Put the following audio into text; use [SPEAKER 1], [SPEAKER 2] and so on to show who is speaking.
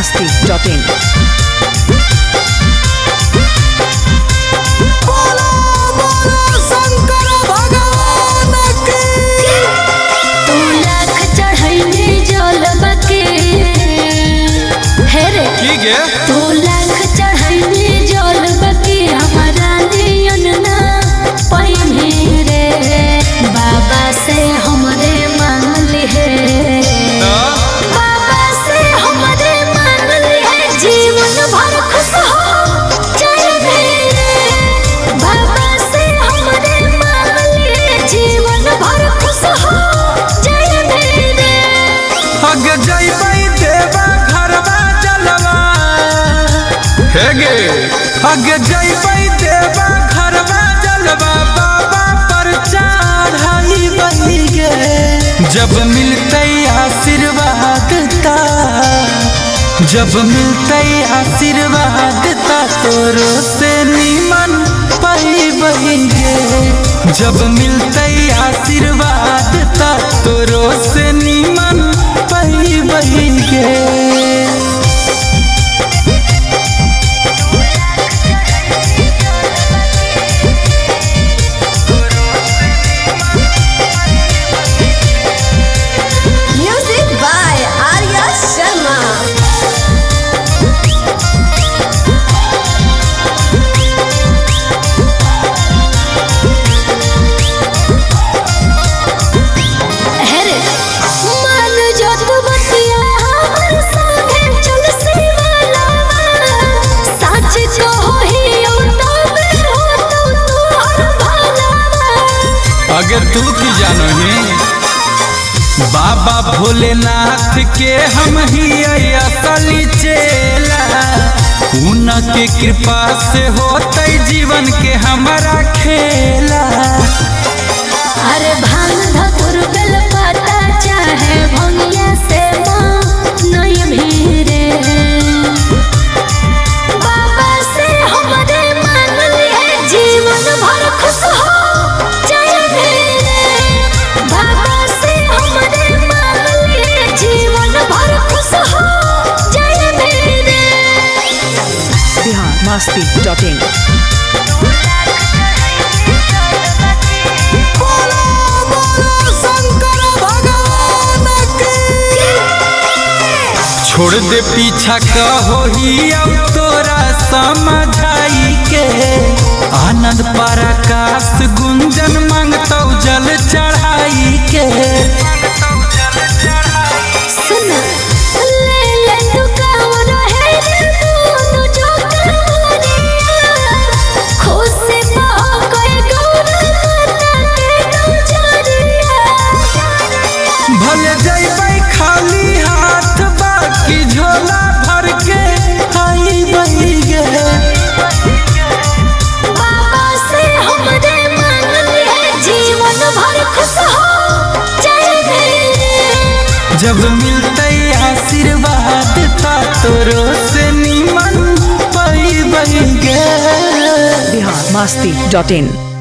[SPEAKER 1] masti.in।
[SPEAKER 2] अगे जइबै देवा घरवा जलवा बाबा पर चढ़ाई बही गे। जब मिलते आशीर्वाद ता जब मिलते आशीर्वाद ता तोरो से निमन पाई बही गे। जब मिलते आशीर्वाद ता तोरो से निमन पाई बही गे। अगर तू की जानो ही बाबा भोलेनाथ के हम ही असली चेला। उनके कृपा से होते जीवन के हमारा खेला।
[SPEAKER 3] अरे भांग धतुर बेल पाता चाहे भंगिया से नहीं भीरे बाबा से हमारे मान लिए जीवन भर खुश हो।
[SPEAKER 1] masti.in।
[SPEAKER 2] छोड़ दे पीछा कहो ही अब तोरा समझाई के। आनंद पराकाश गुंजन मांगतो जल चढ़ाई के। भले जइबै खाली हाथ बाकी झोला भर के आई बही गे।
[SPEAKER 3] बाबा से हमरे मान लिए जीवन भर खुश हो जाए।
[SPEAKER 2] जब मिलते आशीर्वाद ता तोरो से निमन पाई बही गे।
[SPEAKER 1] masti.in।